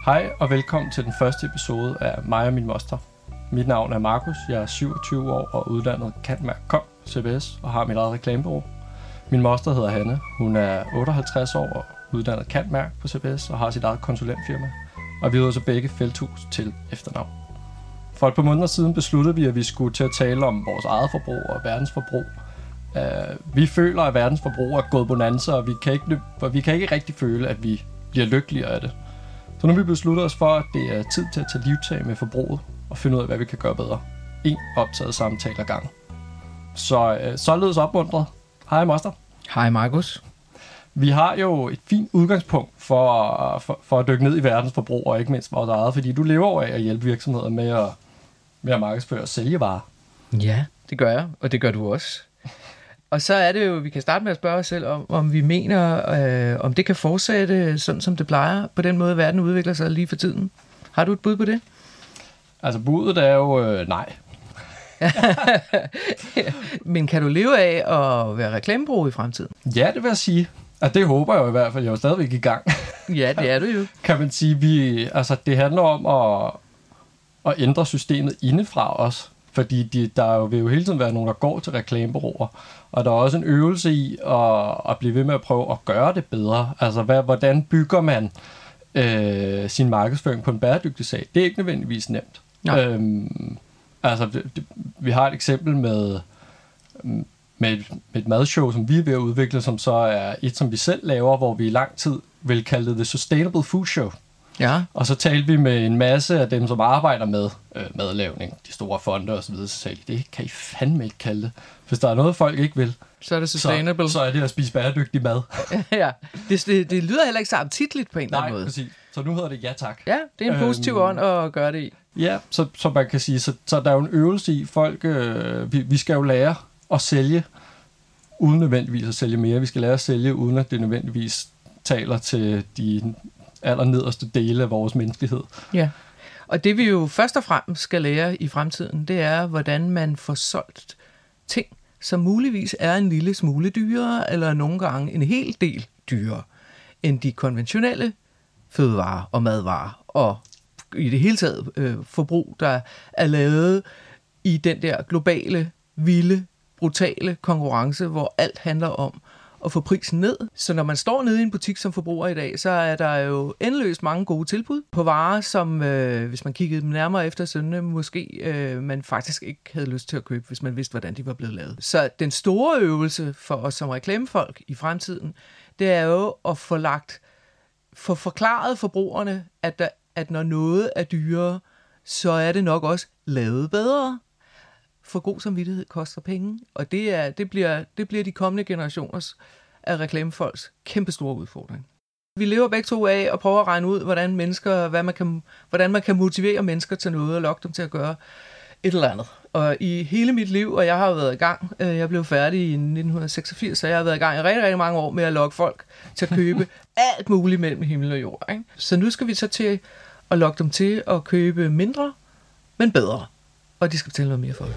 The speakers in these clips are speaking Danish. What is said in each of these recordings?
Hej og velkommen til den første episode af mig og min moster. Mit navn er Markus, jeg er 27 år og uddannet Candmerc.com, CBS og har mit eget reklamebureau. Min moster hedder Hanne, hun er 58 år og uddannet Candmerc på CBS og har sit eget konsulentfirma. Og vi hedder så begge Felthus til efternavn. For et par måneder siden besluttede vi, at vi skulle til at tale om vores eget forbrug og verdensforbrug. Vi føler, at verdensforbrug er gået bonanza, og vi kan ikke rigtig føle, at vi bliver lykkeligere af det. Så nu har vi besluttet os for, at det er tid til at tage livtag med forbruget og finde ud af, hvad vi kan gøre bedre. En optaget samtale ad gangen. Så således opmuntret. Hej moster. Hej Markus. Vi har jo et fint udgangspunkt for at dykke ned i verdensforbrug, og ikke mindst vores eget, fordi du lever over af at hjælpe virksomheder med at markedsføre og sælge varer. Ja, det gør jeg, og det gør du også. Og så er det jo, vi kan starte med at spørge os selv, om vi mener, om det kan fortsætte sådan, som det plejer, på den måde, verden udvikler sig lige for tiden. Har du et bud på det? Altså, budet er jo nej. Men kan du leve af at være reklamebureau i fremtiden? Ja, det vil jeg sige. Og det håber jeg jo i hvert fald. Jeg er jo stadigvæk i gang. Ja, det er du jo. Kan man sige, det handler om at ændre systemet indefra os. Fordi der vil jo hele tiden være nogen, der går til reklamebureauer. Og der er også en øvelse i at blive ved med at prøve at gøre det bedre. Altså, hvordan bygger man sin markedsføring på en bæredygtig sag? Det er ikke nødvendigvis nemt. Vi har et eksempel med et madshow, som vi er ved at udvikle, som så er et, som vi selv laver, hvor vi i lang tid vil kalde det The Sustainable Food Show. Ja. Og så talte vi med en masse af dem, som arbejder med madlavning, de store fonde og så videre, så sagde de, det kan I fandme ikke kalde det. Hvis der er noget, folk ikke vil, så er det sustainable. Så er det at spise bæredygtig mad. Ja, det lyder heller ikke så appetitligt på en eller anden måde. Nej, præcis. Så nu hedder det ja tak. Ja, det er en positiv ånd at gøre det i. Ja, så man kan sige, så der er jo en øvelse i folk, vi skal jo lære at sælge, uden nødvendigvis at sælge mere. Vi skal lære at sælge, uden at det nødvendigvis taler til de allernederste dele af vores menneskelighed. Ja, og det vi jo først og fremmest skal lære i fremtiden, det er, hvordan man får solgt ting, som muligvis er en lille smule dyrere, eller nogle gange en hel del dyrere, end de konventionelle fødevarer og madvarer, og i det hele taget forbrug, der er lavet i den der globale, vilde, brutale konkurrence, hvor alt handler om at få prisen ned. Så når man står nede i en butik som forbruger i dag, så er der jo endeløst mange gode tilbud på varer, som hvis man kiggede dem nærmere efter sønne, måske man faktisk ikke havde lyst til at købe, hvis man vidste, hvordan de var blevet lavet. Så den store øvelse for os som reklamefolk i fremtiden, det er jo at få forklaret forbrugerne, at når noget er dyrere, så er det nok også lavet bedre. For god samvittighed koster penge, og det bliver de kommende generationers af reklamefolks kæmpe store udfordring. Vi lever begge to af at prøve at regne ud, hvordan man kan motivere mennesker til noget og lokke dem til at gøre et eller andet. Og i hele mit liv, og jeg har været i gang, jeg blev færdig i 1986, så jeg har været i gang i rigtig, rigtig mange år med at lokke folk til at købe alt muligt mellem himmel og jord. Ikke? Så nu skal vi så til at lokke dem til at købe mindre, men bedre. Og de skal betale noget mere for det.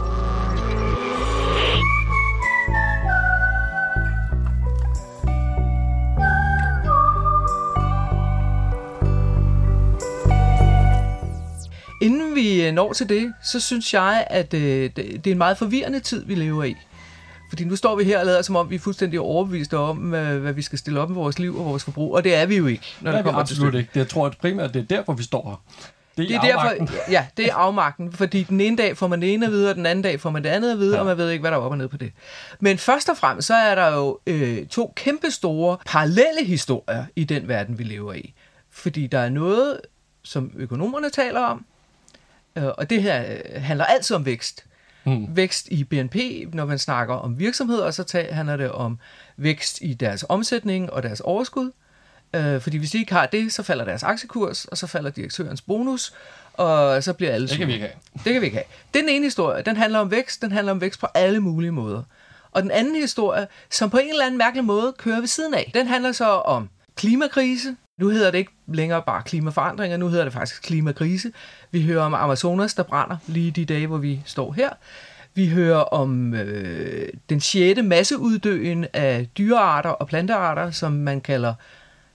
Inden vi når til det, så synes jeg, at det er en meget forvirrende tid, vi lever i. Fordi nu står vi her og lader, som om vi er fuldstændig overbeviste om, hvad vi skal stille op i vores liv og vores forbrug. Og det er vi jo ikke, når det kommer til stykket. Absolut ikke. Jeg tror at primært, det er derfor, vi står her. Det er derfor, ja, det er afmagten, fordi den ene dag får man det ene at vide, og den anden dag får man det andet at vide, og man ved ikke, hvad der er op og ned på det. Men først og fremmest, så er der jo to kæmpe store parallelle historier i den verden, vi lever i. Fordi der er noget, som økonomerne taler om, og det her handler altid om vækst. Vækst i BNP, når man snakker om virksomheder, så handler det om vækst i deres omsætning og deres overskud. Fordi hvis de ikke har det, så falder deres aktiekurs, og så falder direktørens bonus, og så bliver alle sure. Det kan vi ikke have. Det kan vi ikke have. Det er den ene historie. Den handler om vækst. Den handler om vækst på alle mulige måder. Og den anden historie, som på en eller anden mærkelig måde kører ved siden af, den handler så om klimakrise. Nu hedder det ikke længere bare klimaforandringer, nu hedder det faktisk klimakrise. Vi hører om Amazonas, der brænder lige de dage, hvor vi står her. Vi hører om den 6. masseuddøen af dyrearter og plantearter, som man kalder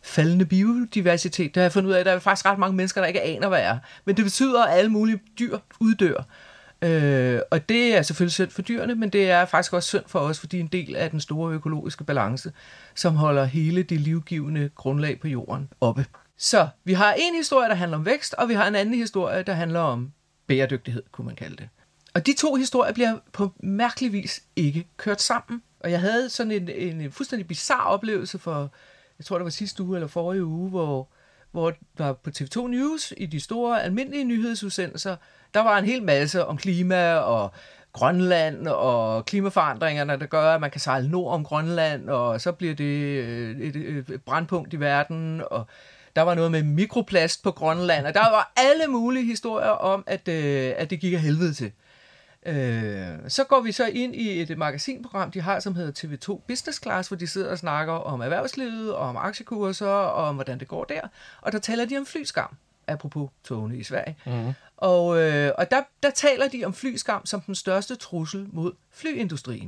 faldende biodiversitet. Det har jeg fundet ud af, at der er faktisk ret mange mennesker, der ikke aner, hvad er. Men det betyder, at alle mulige dyr uddør. Og det er selvfølgelig synd for dyrene, men det er faktisk også synd for os, fordi en del af den store økologiske balance, som holder hele det livgivende grundlag på jorden oppe. Så vi har en historie, der handler om vækst, og vi har en anden historie, der handler om bæredygtighed, kunne man kalde det. Og de to historier bliver på mærkelig vis ikke kørt sammen. Og jeg havde sådan en fuldstændig bizarre oplevelse for, jeg tror det var sidste uge eller forrige uge, hvor der på TV2 News i de store almindelige nyhedsudsendelser, der var en hel masse om klima og Grønland og klimaforandringerne, der gør, at man kan sejle nord om Grønland, og så bliver det et brandpunkt i verden, og der var noget med mikroplast på Grønland, og der var alle mulige historier om, at det gik af helvede til. Så går vi så ind i et magasinprogram, de har, som hedder TV2 Business Class, hvor de sidder og snakker om erhvervslivet, og om aktiekurser, og om hvordan det går der. Og der taler de om flyskam, apropos togene i Sverige. Mm-hmm. Og der taler de om flyskam som den største trussel mod flyindustrien.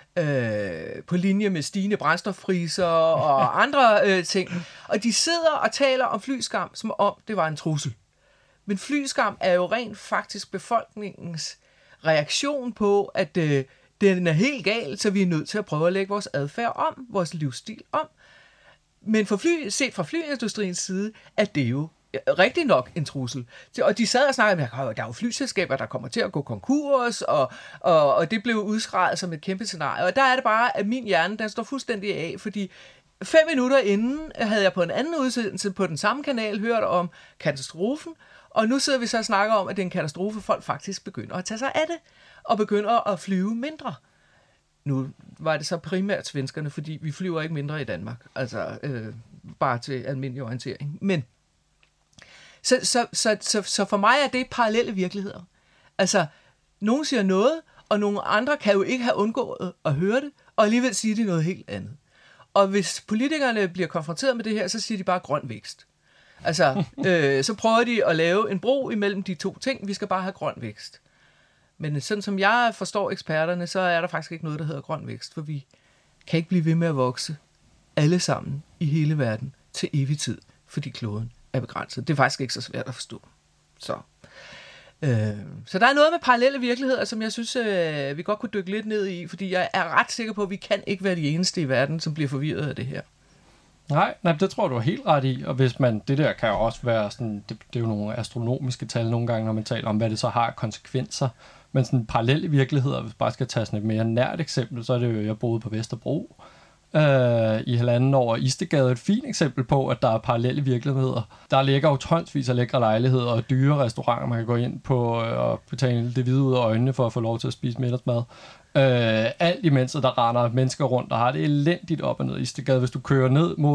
På linje med stigende brændstofpriser og andre ting. Og de sidder og taler om flyskam, som om det var en trussel. Men flyskam er jo rent faktisk befolkningens reaktion på, at den er helt gal, så vi er nødt til at prøve at lægge vores adfærd om, vores livsstil om. Men set fra flyindustriens side, at det jo rigtig nok en trussel. Og de sad og snakkede med, at der er jo flyselskaber, der kommer til at gå konkurs, og det blev udskreget som et kæmpe scenarie. Og der er det bare, at min hjerne, den står fuldstændig af, fordi 5 minutter inden havde jeg på en anden udsendelse på den samme kanal hørt om katastrofen, og nu sidder vi så og snakker om, at det er en katastrofe, folk faktisk begynder at tage sig af det, og begynder at flyve mindre. Nu var det så primært svenskerne, fordi vi flyver ikke mindre i Danmark, altså bare til almindelig orientering. Men så for mig er det parallelle virkeligheder. Altså, nogen siger noget, og nogle andre kan jo ikke have undgået at høre det, og alligevel siger de noget helt andet. Og hvis politikerne bliver konfronteret med det her, så siger de bare grøn vækst. Altså, så prøver de at lave en bro imellem de to ting. Vi skal bare have grøn vækst. Men sådan som jeg forstår eksperterne, så er der faktisk ikke noget, der hedder grøn vækst, for vi kan ikke blive ved med at vokse alle sammen i hele verden til evig tid, fordi kloden er begrænset. Det er faktisk ikke så svært at forstå. Så der er noget med parallelle virkeligheder, som jeg synes, vi godt kunne dykke lidt ned i, fordi jeg er ret sikker på, at vi kan ikke være de eneste i verden, som bliver forvirret af det her. Nej, det tror du er helt ret i, og hvis man, det der kan jo også være sådan, det er jo nogle astronomiske tal nogle gange, når man taler om, hvad det så har konsekvenser, men sådan parallelle virkeligheder, hvis bare skal tage sådan et mere nært eksempel, så er det jo, jeg boede på Vesterbro i 1,5 år, og Istedgade er et fint eksempel på, at der er parallelle virkeligheder. Der ligger jo tonsvis af lækre lejligheder og dyre restauranter, man kan gå ind på og betale det hvide ud af øjnene for at få lov til at spise middagsmad. Alt imens der render mennesker rundt og har det elendigt op og ned i Istedgade. Hvis du kører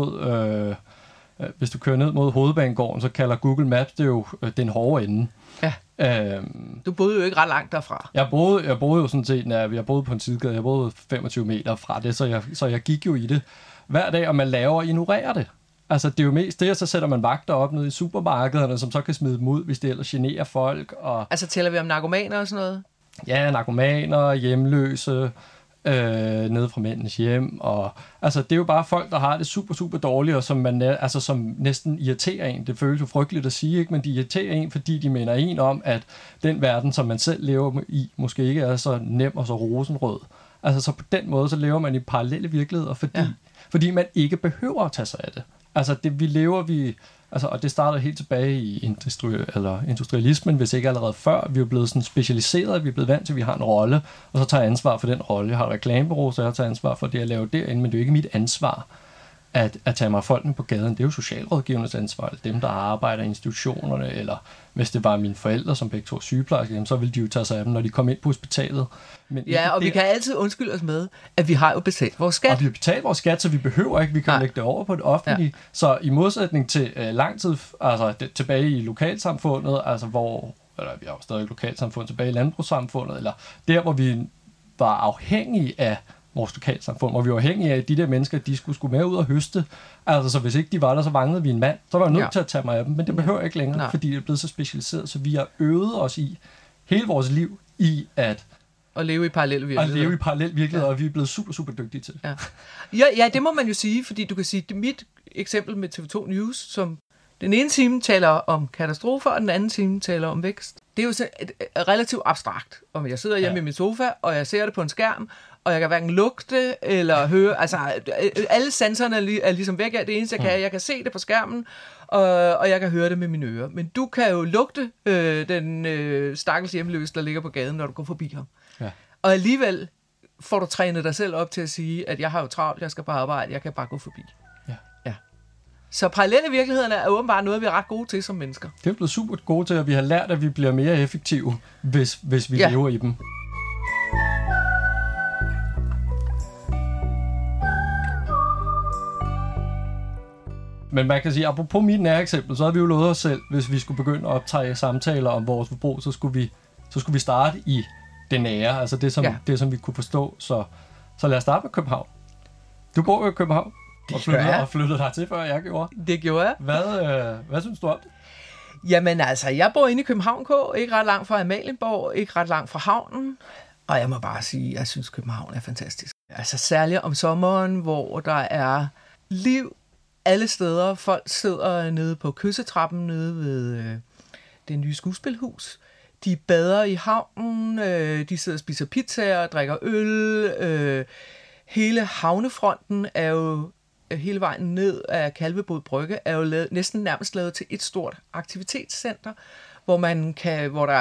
ned mod Hovedbanegården, så kalder Google Maps det jo den hårde ende. Ja. Du boede jo ikke ret langt derfra. Jeg boede jo sådan set, jeg boede på en sidegade, jeg boede 25 meter fra det, så jeg gik jo i det hver dag, og man laver og ignorerer det. Altså det er jo mest det, og så sætter man vagter op nede i supermarkederne, som så kan smide dem ud, hvis det ellers generer folk. Og altså tæller vi om narkomaner og sådan noget? Ja, narkomaner, hjemløse, nede fra mændenes hjem, og altså det er jo bare folk, der har det super, super dårligt, og som næsten irriterer en. Det føles jo frygteligt at sige, ikke? Men de irriterer en, fordi de minder en om, at den verden, som man selv lever i, måske ikke er så nem og så rosenrød. Altså så på den måde, så lever man i parallelle virkeligheder, fordi man ikke behøver at tage sig af det. Altså og det starter helt tilbage i industrialismen, hvis ikke allerede før. Vi er blevet sådan specialiseret, vi er blevet vant til, at vi har en rolle, og så tager jeg ansvar for den rolle. Jeg har et reklamebureau, så jeg tager ansvar for det, jeg laver derinde, men det er jo ikke mit ansvar at tage mig folkene på gaden. Det er jo socialrådgivernes ansvar, eller dem, der arbejder i institutionerne, eller hvis det var mine forældre, som begge to sygeplejersker, så ville de jo tage sig af dem, når de kom ind på hospitalet. Men vi kan altid undskylde os med, at vi har jo betalt vores skat. Og vi har betalt vores skat, så vi behøver ikke, vi kan lægge det over på det offentlige. Ja. Så i modsætning til lang tid, altså tilbage i lokalsamfundet, altså vi har jo stadig lokalsamfund tilbage i landbrugssamfundet, eller der, hvor vi var afhængige af vores lokalsamfund, hvor vi var afhængige af, at de der mennesker, de skulle med ud og høste. Altså, så hvis ikke de var der, så manglede vi en mand. Så var jeg nødt til at tage mig af dem, men det behøver jeg ikke længere, fordi det er blevet så specialiseret, så vi har øvet os i hele vores liv i at leve i parallelle virkeligheder. Og vi er blevet super, super dygtige til. Ja, det må man jo sige, fordi du kan sige, at eksempel med TV2 News, som den ene time taler om katastrofer, og den anden time taler om vækst. Det er jo så relativt abstrakt. Om jeg sidder hjemme i min sofa, og jeg ser det på en skærm, og jeg kan hverken lugte eller høre. Altså, alle sanserne er ligesom væk af det eneste, jeg kan. Jeg kan se det på skærmen, og jeg kan høre det med mine ører. Men du kan jo lugte den stakkels hjemløse, der ligger på gaden, når du går forbi ham. Ja. Og alligevel får du trænet dig selv op til at sige, at jeg har jo travlt, jeg skal bare arbejde, jeg kan bare gå forbi. Ja. Så parallelle virkeligheder er åbenbart noget, vi er ret gode til som mennesker. Det er blevet super gode til, at vi har lært, at vi bliver mere effektive, hvis vi lever i dem. Men man kan sige, apropos mit nære eksempel, så har vi jo lovet os selv, hvis vi skulle begynde at optage samtaler om vores forbrug, så skulle vi starte i det nære, altså det, som vi kunne forstå. Så lad os starte med København. Du bor jo i København, og flyttede dig til, før jeg gjorde. Det gjorde jeg. Hvad synes du om det? Jamen altså, jeg bor inde i København K, ikke ret langt fra Amalienborg, ikke ret langt fra havnen, og jeg må bare sige, at jeg synes, København er fantastisk. Altså særligt om sommeren, hvor der er liv alle steder. Folk sidder nede på kyssetrappen nede ved det nye skuespilhus. De bader i havnen, de sidder og spiser pizzaer, drikker øl. Hele havnefronten er jo hele vejen ned af Kalvebod Brygge, er jo næsten nærmest lavet til et stort aktivitetscenter, hvor der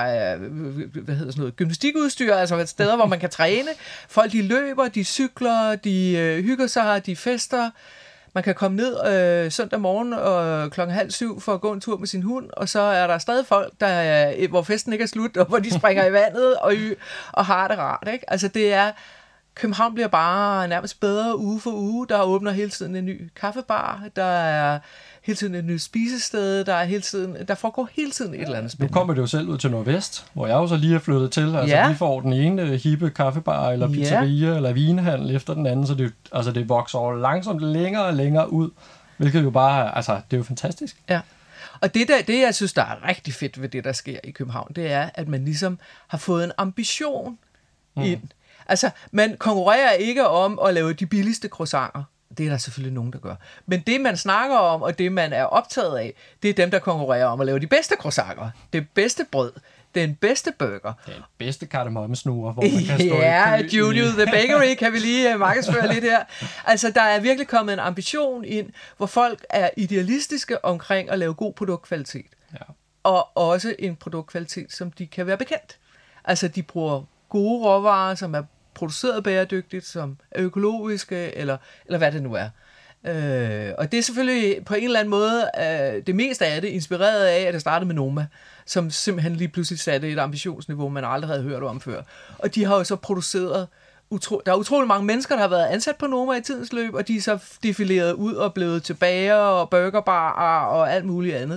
er gymnastikudstyr, altså steder, hvor man kan træne. Folk, de løber, de cykler, de hygger sig, de fester. Man kan komme ned søndag morgen og 6:30 for at gå en tur med sin hund, og så er der stadig folk, hvor festen ikke er slut, og hvor de springer i vandet og har det rart. Ikke? Altså det er... København bliver bare nærmest bedre uge for uge. Der åbner hele tiden en ny kaffebar, der er hele tiden et nyt spisested, der foregår hele tiden et eller andet spændende. Nu kommer det jo selv ud til Nordvest, hvor jeg jo så lige er flyttet til. Altså vi får den ene hippe kaffebar, eller pizzeria, eller vinhandel efter den anden, så det vokser over langsomt længere og længere ud, hvilket jo bare, altså det er jo fantastisk. Ja. Og det jeg synes, der er rigtig fedt ved det, der sker i København, det er, at man ligesom har fået en ambition ind. Altså, man konkurrerer ikke om at lave de billigste croissanter. Det er der selvfølgelig nogen, der gør. Men det, man snakker om, og det, man er optaget af, det er dem, der konkurrerer om at lave de bedste croissanter. Det bedste brød. Den bedste burger. Den bedste kardemommesnurrer, hvor man kan stå i kø. Julio the Bakery kan vi lige markedsføre lidt her. Altså, der er virkelig kommet en ambition ind, hvor folk er idealistiske omkring at lave god produktkvalitet. Ja. Og også en produktkvalitet, som de kan være bekendt. Altså, de bruger gode råvarer, som er produceret bæredygtigt, som er økologiske, eller hvad det nu er. Og det er selvfølgelig på en eller anden måde det meste af det inspireret af, at det startede med Noma, som simpelthen lige pludselig satte et ambitionsniveau, man aldrig havde hørt om før. Og de har jo så produceret, der er utrolig mange mennesker, der har været ansat på Noma i tidens løb, og de er så defileret ud og blevet til bager og burgerbarer og alt muligt andet.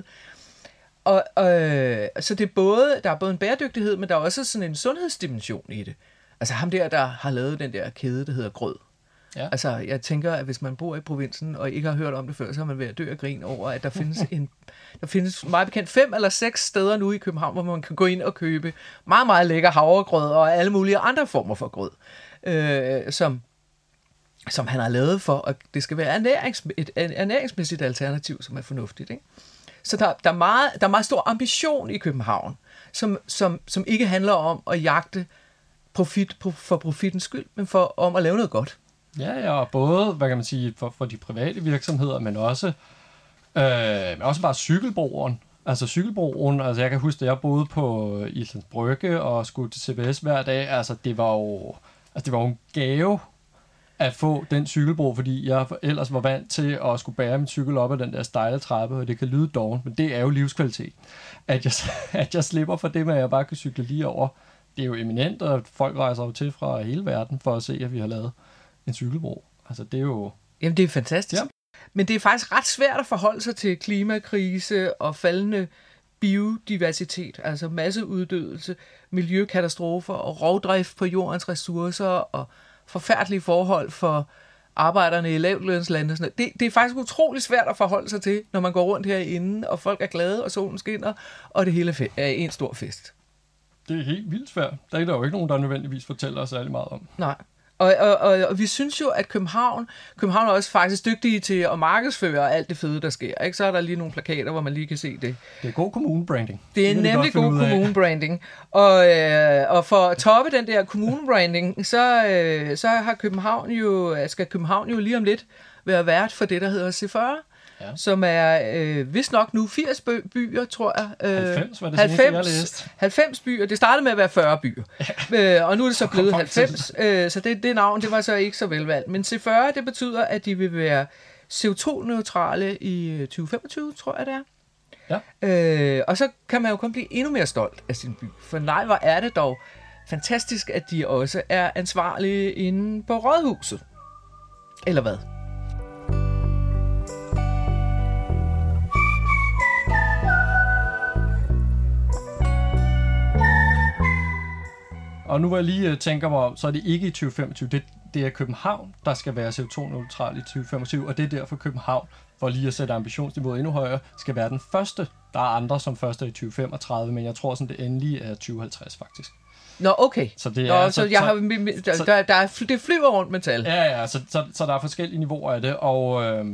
Så det der er både en bæredygtighed, men der er også sådan en sundhedsdimension i det. Altså ham der har lavet den der kæde, der hedder Grød. Ja. Altså jeg tænker, at hvis man bor i provinsen og ikke har hørt om det før, så er man ved at dø af grin over, at der findes meget bekendt 5 eller 6 steder nu i København, hvor man kan gå ind og købe meget, meget lækker havregrød og alle mulige andre former for grød, som han har lavet for, at det skal være et ernæringsmæssigt alternativ, som er fornuftigt, ikke? Så der er meget stor ambition i København, som ikke handler om at jagte profit for profitens skyld, men om at lave noget godt. Ja, og både, hvad kan man sige, for de private virksomheder, men også bare cykelbroen. Altså cykelbroen, altså jeg kan huske, at jeg boede på Islands Brygge og skulle til CBS hver dag. Altså det var jo en gave at få den cykelbro, fordi jeg ellers var vant til at skulle bære min cykel op ad den der stejle trappe, og det kan lyde dårligt, men det er jo livskvalitet. At jeg slipper for det med, at jeg bare kan cykle lige over. Det er jo eminent, og folk rejser jo til fra hele verden for at se, at vi har lavet en cykelbro. Altså det er jo... Jamen det er fantastisk. Ja. Men det er faktisk ret svært at forholde sig til klimakrise og faldende biodiversitet, altså masseuddødelse, miljøkatastrofer og rovdrift på jordens ressourcer og forfærdelige forhold for arbejderne i lavtlønslande. Det er faktisk utroligt svært at forholde sig til, når man går rundt herinde, og folk er glade, og solen skinner, og det hele er en stor fest. Det er helt vildt svært. Der er jo ikke nogen, der nødvendigvis fortæller os særlig meget om. Nej. Og vi synes jo, at København er også faktisk dygtige til at markedsføre alt det fede, der sker. Ikke? Så er der lige nogle plakater, hvor man lige kan se det. Det er god kommunebranding. Det er nemlig god kommunebranding. Og for at toppe den der kommunebranding, så har skal København jo lige om lidt være vært for det, der hedder C40. Ja. Som er vist nok nu 80 byer, tror jeg. 90 var det 90, 90 byer. Det startede med at være 40 byer. Ja. Og nu er det så blevet 90. Så det navn, det var så ikke så velvalgt. Men C40, det betyder, at de vil være CO2-neutrale i 2025, tror jeg det er. Ja. Og så kan man jo kun blive endnu mere stolt af sin by. For nej, hvor er det dog fantastisk, at de også er ansvarlige inde på Rådhuset. Eller hvad? Og nu hvor jeg lige tænker mig om, så er det ikke i 2025. Det er København, der skal være CO2-neutral i 2025, og det er derfor København, for lige at sætte ambitionsniveauet endnu højere, skal være den første. Der er andre, som først er i 2035, men jeg tror sådan, det endelige er 2050 faktisk. Nå, okay. Så det er, det flyver rundt med tal. Ja, så der er forskellige niveauer af det, og...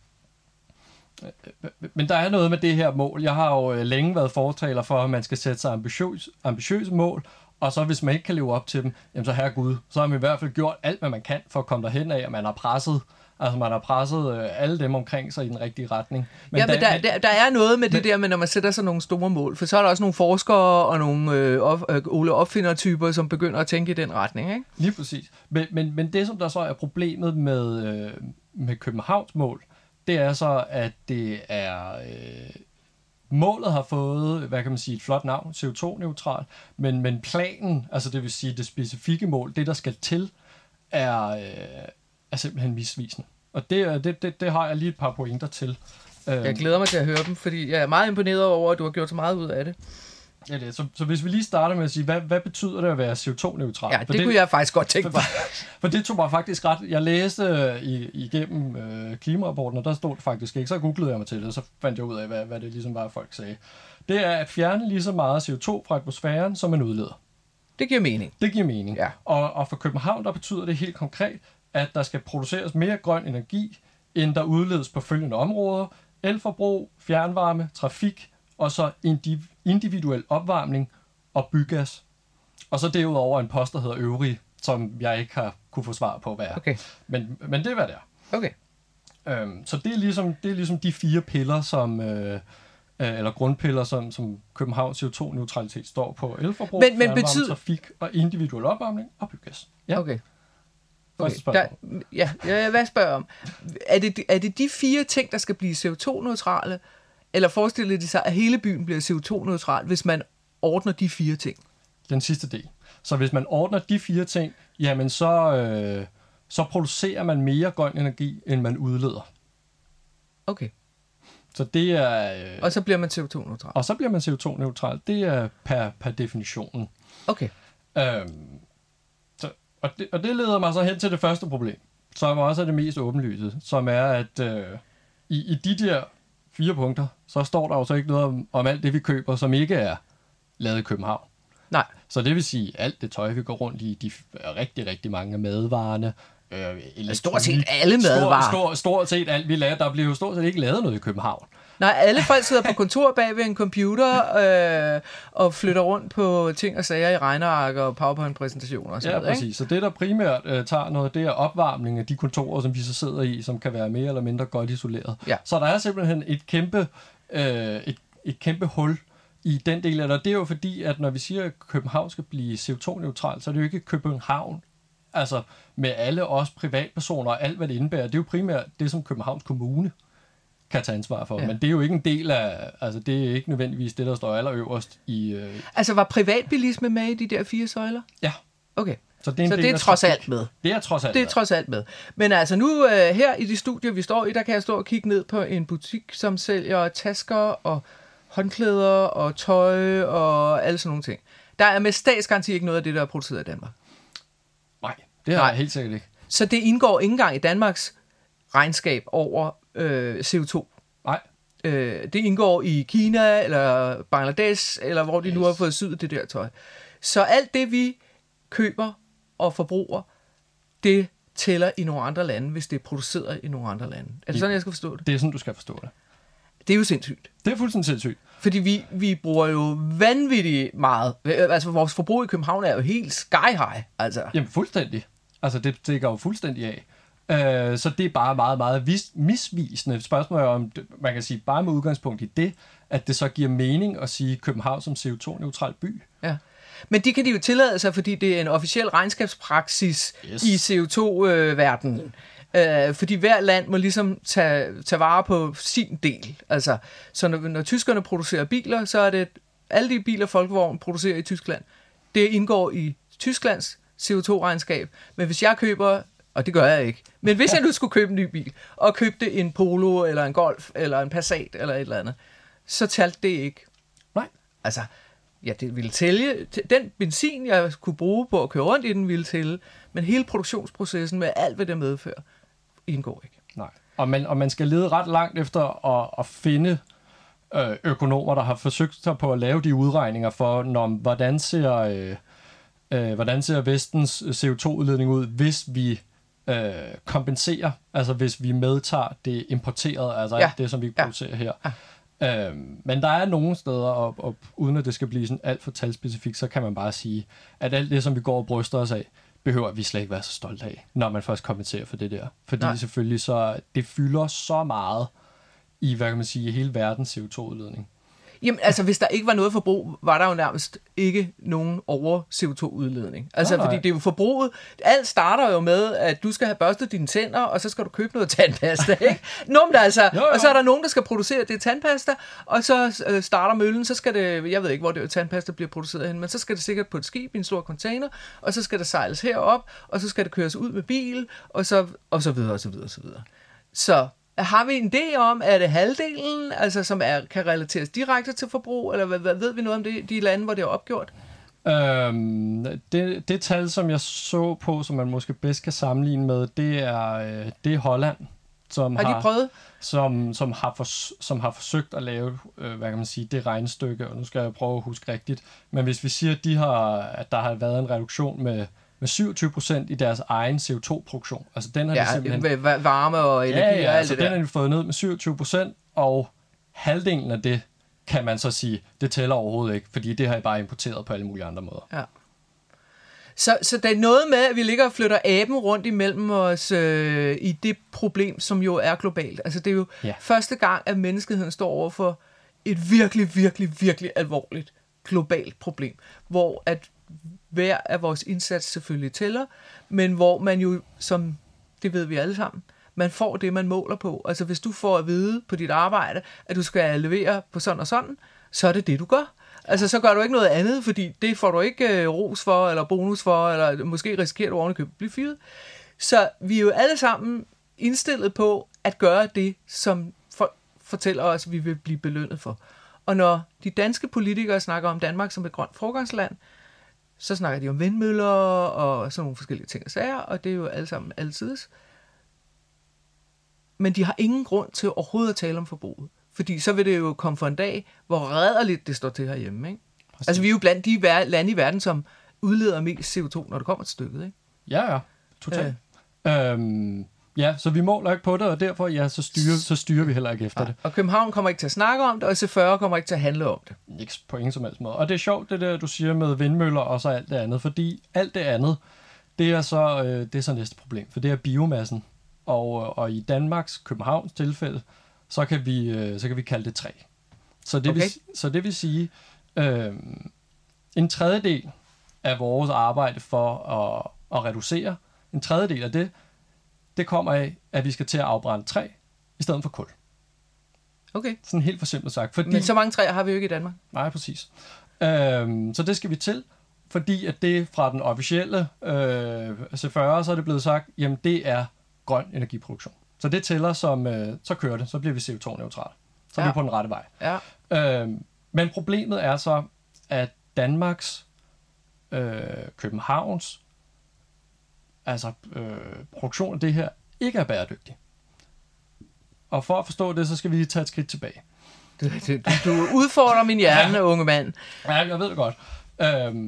Men der er noget med det her mål. Jeg har jo længe været fortaler for, at man skal sætte sig ambitiøse mål, og så hvis man ikke kan leve op til dem, jamen så herregud, så har man i hvert fald gjort alt, hvad man kan for at komme derhen af, og man har presset alle dem omkring sig i den rigtige retning. Men der er noget med det der med, når man sætter sig nogle store mål, for så er der også nogle forskere og nogle Ole Opfinder-typer, som begynder at tænke i den retning, ikke? Lige præcis. Men det, som der så er problemet med Københavns mål, det er så, at det er... målet har fået, hvad kan man sige, et flot navn, CO2-neutral, men planen, altså det vil sige det specifikke mål, det der skal til, er simpelthen misvisende. Og det har jeg lige et par pointer til. Jeg glæder mig til at høre dem, fordi jeg er meget imponeret over, at du har gjort så meget ud af det. Ja, det er. Så hvis vi lige starter med at sige, hvad betyder det at være CO2-neutral? Ja, det kunne jeg faktisk godt tænke mig. For det tog mig faktisk ret... Jeg læste igennem klimarapporten, og der stod det faktisk ikke. Så googlede jeg mig til det, og så fandt jeg ud af, hvad det ligesom var, folk sagde. Det er at fjerne lige så meget CO2 fra atmosfæren, som man udleder. Det giver mening. Det giver mening. Ja. Og for København, der betyder det helt konkret, at der skal produceres mere grøn energi, end der udledes på følgende områder. Elforbrug, fjernvarme, trafik, og så individuel opvarmning og bygas. Og så derudover en post, der hedder øvrige, som jeg ikke har kunne få svar på, hvad er. Okay. Men det er, hvad det er. Okay. Så det er ligesom de 4 piller, som... eller grundpiller, som Københavns CO2-neutralitet står på. Elforbrug, fjernvarme, trafik og individuel opvarmning og bygas. Ja. Okay. Hvad spørger om? Er det de 4 ting, der skal blive CO2-neutrale, eller forestiller de sig, at hele byen bliver CO2-neutral, hvis man ordner de 4 ting? Den sidste del. Så hvis man ordner de 4 ting, jamen så producerer man mere grøn energi, end man udleder. Okay. Så det er... og så bliver man CO2-neutral. Og så bliver man CO2-neutral. Det er per definitionen. Okay. Og det leder mig så hen til det første problem, som også er det mest åbenlyse, som er, at i de der 4 punkter, så står der jo så ikke noget om alt det, vi køber, som ikke er lavet i København. Nej. Så det vil sige, alt det tøj, vi går rundt i, de rigtig, rigtig mange madvarerne, stort set alle madvarer. Stort set alt, vi laver. Der bliver jo stort set ikke lavet noget i København. Nej, alle folk sidder på kontor bag ved en computer og flytter rundt på ting og sager i regneark og PowerPoint-præsentationer og sådan noget. Ja, præcis. Ikke? Så det, der primært tager noget, det er opvarmning af de kontorer, som vi så sidder i, som kan være mere eller mindre godt isoleret. Ja. Så der er simpelthen et kæmpe hul i den del af det. Det er jo fordi, at når vi siger, at København skal blive CO2-neutral, så er det jo ikke København, altså med alle os privatpersoner og alt, hvad det indebærer. Det er jo primært det, som Københavns Kommune kan tage ansvar for. Ja. Men det er jo ikke en del af... Altså, det er ikke nødvendigvis det, der står allerøverst i... Altså, var privatbilisme med i de der 4 søjler? Ja. Okay. Så det er trods alt med. Det er trods alt Det er trods alt med. Men altså nu her i de studier, vi står i, der kan jeg stå og kigge ned på en butik, som sælger tasker og håndklæder og tøj og alle sådan nogle ting. Der er med statsgaranti ikke noget af det, der er produceret i Danmark. Nej, det har jeg helt sikkert ikke. Så det indgår ikke engang i Danmarks regnskab over CO2. Nej. Det indgår i Kina eller Bangladesh, eller hvor de nu har fået syet det der tøj. Så alt det, vi køber og forbruger, det tæller i nogle andre lande, hvis det er produceret i nogle andre lande. Er det sådan, jeg skal forstå det? Det er sådan, du skal forstå det. Det er jo sindssygt. Det er fuldstændig sindssygt. Fordi vi bruger jo vanvittigt meget. Altså, vores forbrug i København er jo helt sky high. Altså. Jamen, fuldstændig. Altså, det dækker jo fuldstændig af. Så det er bare meget, meget misvisende. Spørgsmålet er, om man kan sige, bare med udgangspunkt i det, at det så giver mening at sige København som CO2-neutral by. Ja. Men det kan de jo tillade sig, fordi det er en officiel regnskabspraksis i CO2-verdenen. Fordi hver land må ligesom tage vare på sin del. Altså, så når tyskerne producerer biler, så er det alle de biler, Folkevogn producerer i Tyskland. Det indgår i Tysklands CO2-regnskab. Men hvis jeg køber, og det gør jeg ikke, men hvis jeg nu skulle købe en ny bil, og købte en Polo, eller en Golf, eller en Passat, eller et eller andet, så talte det ikke. Nej. Altså, ja, det ville tælle. Den benzin, jeg kunne bruge på at køre rundt i den, ville tælle. Men hele produktionsprocessen med alt, hvad det medfører, indgår ikke. Nej. Og man skal lede ret langt efter at finde økonomer, der har forsøgt sig på at lave de udregninger for, hvordan ser Vestens CO2-udledning ud, hvis vi kompenserer, altså hvis vi medtager det importerede, altså alt det, som vi producerer her. Ja. Men der er nogle steder, og uden at det skal blive sådan alt for talspecifikt, så kan man bare sige, at alt det, som vi går og bryster os af, behøver vi slet ikke være så stolt af, når man først kompenserer for det der. Fordi selvfølgelig så, det fylder så meget i, hvad kan man sige, hele verdens CO2-udledning. Jamen, altså, hvis der ikke var noget forbrug, var der jo nærmest ikke nogen over CO2-udledning. Altså, fordi det er jo forbruget. Alt starter jo med, at du skal have børstet dine tænder, og så skal du købe noget tandpasta, ikke? Altså, jo. Og så er der nogen, der skal producere det tandpasta, og så starter møllen, så skal det, jeg ved ikke, hvor det tandpasta bliver produceret hen, men så skal det sikkert på et skib i en stor container, og så skal det sejles herop, og så skal det køres ud med bil, og så videre, og så videre, og så videre. Så har vi en idé om, er det halvdelen, altså som kan relateres direkte til forbrug, eller hvad ved vi noget om det, de lande, hvor det er opgjort? Det tal, som jeg så på, som man måske bedst kan sammenligne med, det er Holland, som har de prøvet? Som har forsøgt at lave, hvad kan man sige, det regnestykke, og nu skal jeg prøve at huske rigtigt, men hvis vi siger, at der har været en reduktion med 27% i deres egen CO2-produktion. Altså den har de simpelthen... varme og energi og alt altså det der. Den har de fået ned med 27%, og halvdelen af det, kan man så sige, det tæller overhovedet ikke, fordi det har I bare importeret på alle mulige andre måder. Ja. Så der er noget med, at vi ligger og flytter aben rundt imellem os i det problem, som jo er globalt. Altså det er jo første gang, at menneskeheden står over for et virkelig, virkelig, virkelig alvorligt globalt problem, hvor at hver af vores indsats selvfølgelig tæller, men hvor man jo, som det ved vi alle sammen, man får det, man måler på. Altså hvis du får at vide på dit arbejde, at du skal levere på sådan og sådan, så er det det, du gør. Altså så gør du ikke noget andet, fordi det får du ikke ros for, eller bonus for, eller måske risikerer du ovenikøbet at blive fyret. Så vi er jo alle sammen indstillet på at gøre det, som folk fortæller os, at vi vil blive belønnet for. Og når de danske politikere snakker om Danmark som et grønt foregangsland, så snakker de om vindmøller og sådan nogle forskellige ting og sager, og det er jo alle sammen altid. Men de har ingen grund til overhovedet at tale om forbruget. Fordi så vil det jo komme for en dag, hvor rædderligt det står til herhjemme. Ikke? Altså vi er jo blandt de lande i verden, som udleder mest CO2, når det kommer til stykket. Ikke? Ja, totalt. Ja, så vi måler ikke på det, og derfor så styrer vi heller ikke efter det. Og København kommer ikke til at snakke om det, og C40 kommer ikke til at handle om det. Ikke på ingen som helst måde. Og det er sjovt, det der, du siger med vindmøller og så alt det andet, fordi alt det andet, det er så næste problem, for det er biomassen. Og i Danmarks, Københavns tilfælde, så kan vi kalde det træ. Så det vil sige, en tredjedel af vores arbejde for at reducere, en tredjedel af det kommer af, at vi skal til at afbrænde træ i stedet for kul. Okay. Sådan helt for simpelt sagt. Men så mange træer har vi jo ikke i Danmark. Nej, præcis. Så det skal vi til, fordi at det fra den officielle C40, så er det blevet sagt, jamen det er grøn energiproduktion. Så det tæller som, så kører det, så bliver vi CO2-neutral. Så er vi på den rette vej. Ja. Men problemet er så, at Danmarks, Københavns, produktion af det her, ikke er bæredygtig. Og for at forstå det, så skal vi lige tage et skridt tilbage. Du udfordrer min hjerne, unge mand. Ja, jeg ved det godt.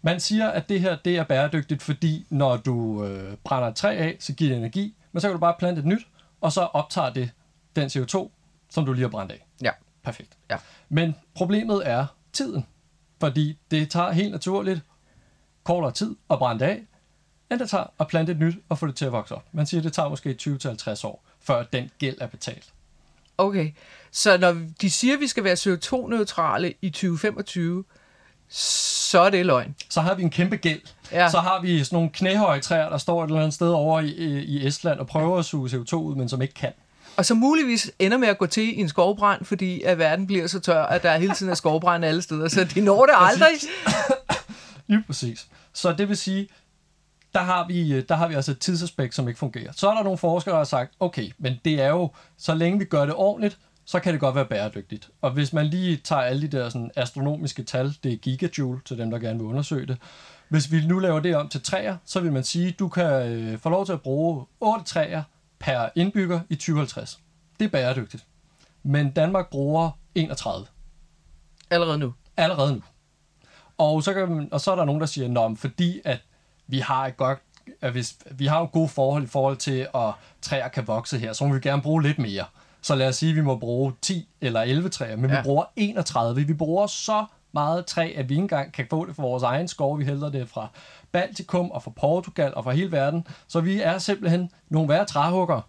Man siger, at det her det er bæredygtigt, fordi når du brænder et træ af, så giver det energi, men så kan du bare plante et nyt, og så optager det den CO2, som du lige har brændt af. Ja. Perfekt. Ja. Men problemet er tiden, fordi det tager helt naturligt kortere tid at brænde det af, end det tager at plante et nyt og få det til at vokse op. Man siger, at det tager måske 20-50 år, før den gæld er betalt. Okay, så når de siger, at vi skal være CO2-neutrale i 2025, så er det løgn. Så har vi en kæmpe gæld. Ja. Så har vi sådan nogle knæhøje træer, der står et eller andet sted over i Estland og prøver at suge CO2 ud, men som ikke kan. Og så muligvis ender med at gå til i en skovbrand, fordi at verden bliver så tør, at der hele tiden er skovbrand alle steder, så de når det aldrig. Lige præcis. Så det vil sige, der har vi altså et tidsaspekt, som ikke fungerer. Så er der nogle forskere, der har sagt, okay, men det er jo, så længe vi gør det ordentligt, så kan det godt være bæredygtigt. Og hvis man lige tager alle de der sådan astronomiske tal, det er gigajoule til dem, der gerne vil undersøge det. Hvis vi nu laver det om til træer, så vil man sige, at du kan få lov til at bruge 8 træer per indbygger i 2050. Det er bæredygtigt. Men Danmark bruger 31. Allerede nu. Allerede nu. Og så er der nogen, der siger, at fordi at vi har vi har jo gode forhold i forhold til, at træer kan vokse her, så må vi gerne bruge lidt mere. Så lad os sige, at vi må bruge 10 eller 11 træer, men vi bruger 31. Vi bruger så meget træ, at vi ikke engang kan få det fra vores egen skov. Vi hælder det fra Baltikum og fra Portugal og fra hele verden. Så vi er simpelthen nogle værre træhuggere,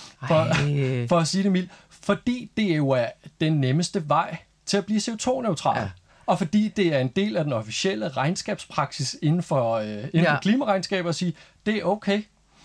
for at sige det mildt. Fordi det jo er den nemmeste vej til at blive CO2-neutral. Ja. Og fordi det er en del af den officielle regnskabspraksis inden for klimaregnskab at sige, det er okay.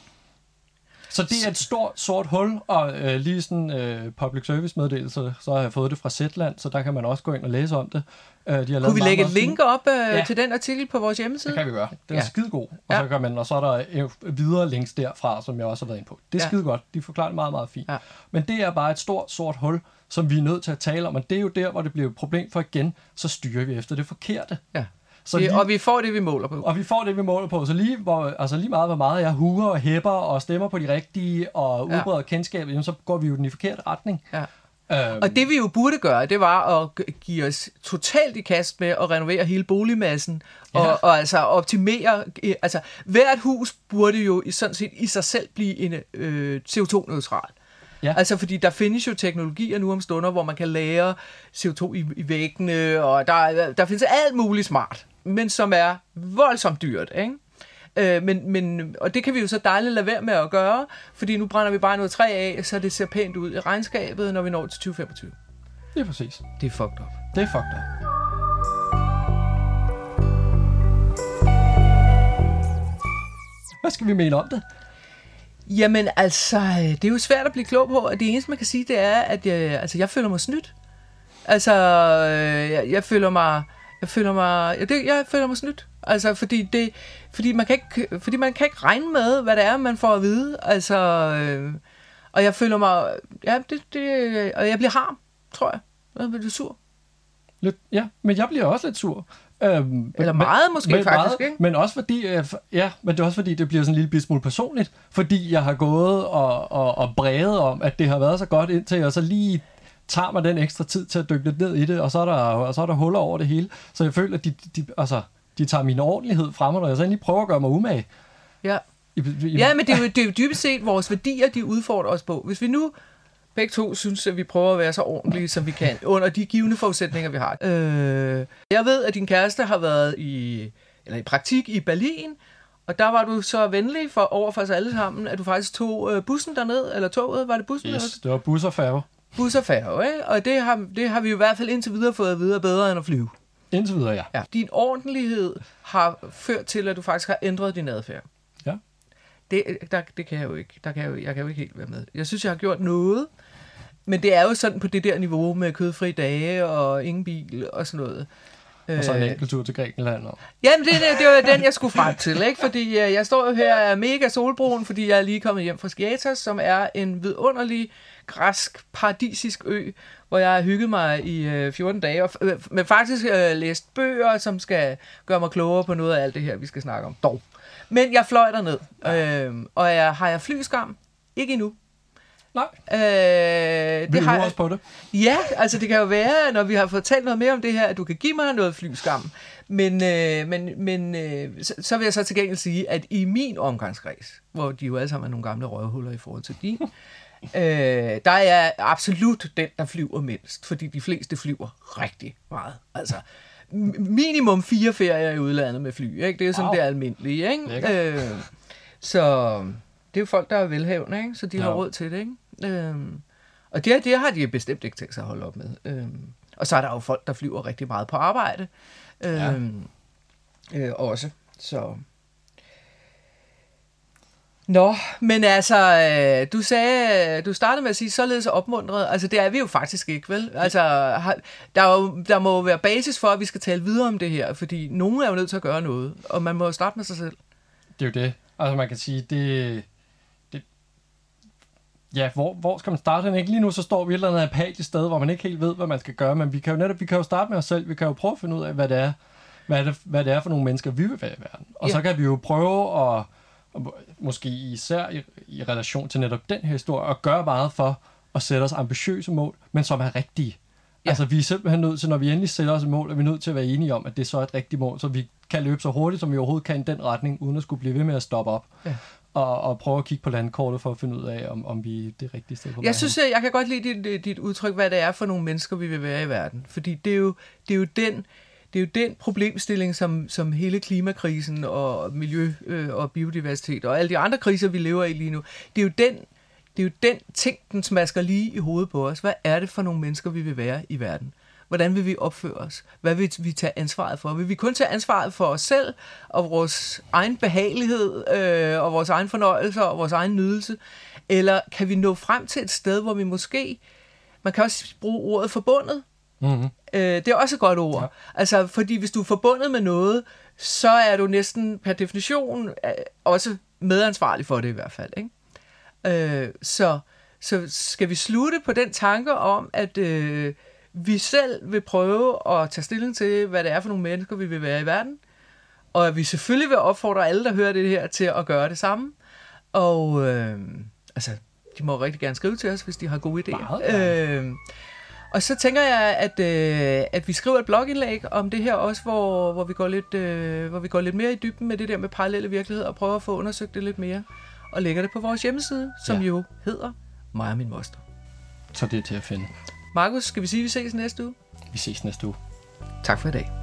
Så det er et stort sort hul, og lige sådan public service meddelelse, så har jeg fået det fra Zetland, så der kan man også gå ind og læse om det. Kunne vi lægge et link op til den artikel på vores hjemmeside? Det kan vi gøre. Den er skidegod. Og så er der videre links derfra, som jeg også har været inde på. Det er skidegodt. De forklarer det meget, meget fint. Ja. Men det er bare et stort sort hul, som vi er nødt til at tale om, og det er jo der, hvor det bliver et problem, for igen, så styrer vi efter det forkerte. Ja. Og vi får det, vi måler på. Så lige meget, hvor meget jeg huger og hæpper og stemmer på de rigtige og udbreder kendskabet, så går vi jo den i forkerte retning. Ja. Og det vi jo burde gøre, det var at give os totalt i kast med at renovere hele boligmassen og altså optimere. Altså hvert hus burde jo sådan set i sig selv blive en CO2-neutral. Ja. Altså fordi der findes jo teknologier nu om stunder, hvor man kan lagre CO2 i væggene, og der findes alt muligt smart, men som er voldsomt dyrt, ikke? Og det kan vi jo så dejligt lade være med at gøre, fordi nu brænder vi bare noget træ af, så det ser pænt ud i regnskabet, når vi når til 2025. Det er præcis. Det er fucked up. Det er fucked up. Hvad skal vi mene om det? Jamen altså, det er jo svært at blive klog på, og det eneste man kan sige, det er, at jeg føler mig snydt. Altså, jeg føler mig snydt. Altså, fordi man kan ikke regne med, hvad det er, man får at vide. Altså, og jeg føler mig, og jeg bliver harm, tror jeg. Jeg bliver sur. Lidt, ja, men jeg bliver også lidt sur. Eller meget måske faktisk, ikke? Men også fordi, men det er også fordi, det bliver sådan en lille bitte smule personligt, fordi jeg har gået og bræget om, at det har været så godt indtil jeg så lige tager mig den ekstra tid til at dykke lidt ned i det, og så er der huller over det hele. Så jeg føler, at de tager min ordentlighed frem, og jeg så lige prøver at gøre mig umage. Ja. Ja, men det er jo dybest set vores værdier, de udfordrer os på. Hvis vi nu begge to synes, at vi prøver at være så ordentlige, som vi kan, under de givne forudsætninger, vi har. Jeg ved, at din kæreste har været i praktik i Berlin, og der var du så venlig over for os alle sammen, at du faktisk tog bussen derned, eller toget, var det bussen? Yes, det var bus og færge. Bus og færge, ikke? Og det har vi jo i hvert fald indtil videre fået at vide bedre end at flyve. Indtil videre, ja. Din ordentlighed har ført til, at du faktisk har ændret din adfærd. Ja. Det kan jeg jo ikke. Jeg kan jo ikke helt være med. Jeg synes, jeg har gjort noget, men det er jo sådan på det der niveau med kødfri dage og ingen bil og sådan noget. Og så en enkelt tur til Grækenland. Jamen, det var den, jeg skulle frem til, ikke? Fordi jeg står jo her og er mega solbrun, fordi jeg er lige kommet hjem fra Skiathos, som er en vidunderlig, græsk, paradisisk ø, hvor jeg har hygget mig i 14 dage, men faktisk læst bøger, som skal gøre mig klogere på noget af alt det her, vi skal snakke om. Dog. Men jeg fløj derned, og har jeg flyskam? Ikke endnu. Nej. Det har jeg også på det. Ja, altså det kan jo være, når vi har fået talt noget mere om det her, at du kan give mig noget flyskam. Men så vil jeg så til gengæld sige, at i min omgangskreds, hvor de jo alle sammen er nogle gamle røvhuller i forhold til din, der er jeg absolut den, der flyver mindst, fordi de fleste flyver rigtig meget. Altså minimum 4 ferier i udlandet med fly, ikke? Det er sådan det almindelige, ikke? Så det er jo folk, der er velhavende, ikke? Så de har råd til det, ikke? Og det har de bestemt ikke tænkt sig at holde op med. Og så er der jo folk, der flyver rigtig meget på arbejde. Også. Så. Nå, men altså, du startede med at sige, således opmuntret. Altså, det er vi jo faktisk ikke, vel? Altså, der må jo være basis for, at vi skal tale videre om det her, fordi nogen er jo nødt til at gøre noget, og man må jo starte med sig selv. Det er jo det. Altså, man kan sige, ja, hvor skal man starte den? Ikke lige nu, så står vi et eller andet apatisk sted, hvor man ikke helt ved, hvad man skal gøre, men vi kan jo starte med os selv. Vi kan jo prøve at finde ud af, hvad det er for nogle mennesker, vi vil være i verden. Og så kan vi jo prøve at måske især i relation til netop den her historie, at gøre meget for at sætte os ambitiøse mål, men som er rigtige. Ja. Altså, vi er simpelthen nødt til, når vi endelig sætter os et mål, er vi nødt til at være enige om, at det så er et rigtigt mål, så vi kan løbe så hurtigt, som vi overhovedet kan i den retning, uden at skulle blive ved med at stoppe op. Ja. Og prøve at kigge på landkortet for at finde ud af, om vi er det rigtige sted på vejen. Jeg kan godt lide dit udtryk, hvad det er for nogle mennesker, vi vil være i verden. Fordi det er jo den problemstilling, som hele klimakrisen og miljø og biodiversitet og alle de andre kriser, vi lever i lige nu, det er jo den ting, den smasker lige i hovedet på os. Hvad er det for nogle mennesker, vi vil være i verden? Hvordan vil vi opføre os? Hvad vil vi tage ansvaret for? Vil vi kun tage ansvaret for os selv og vores egen behagelighed og vores egen fornøjelse og vores egen nydelse? Eller kan vi nå frem til et sted, hvor vi måske, man kan også bruge ordet forbundet. Mm-hmm. Det er også et godt ord. Ja. Altså, fordi hvis du er forbundet med noget, så er du næsten per definition også medansvarlig for det i hvert fald, ikke? Så skal vi slutte på den tanke om, at vi selv vil prøve at tage stilling til, hvad det er for nogle mennesker, vi vil være i verden. Og at vi selvfølgelig vil opfordre alle, der hører det her, til at gøre det samme. Og altså, de må rigtig gerne skrive til os, hvis de har gode idéer. Og så tænker jeg, at vi skriver et blogindlæg om det her også, hvor vi går lidt mere i dybden med det der med parallelle virkelighed, og prøver at få undersøgt det lidt mere. Og lægger det på vores hjemmeside, som jo hedder Mig og min moster. Så det er til at finde. Markus, skal vi sige, at vi ses næste uge? Vi ses næste uge. Tak for i dag.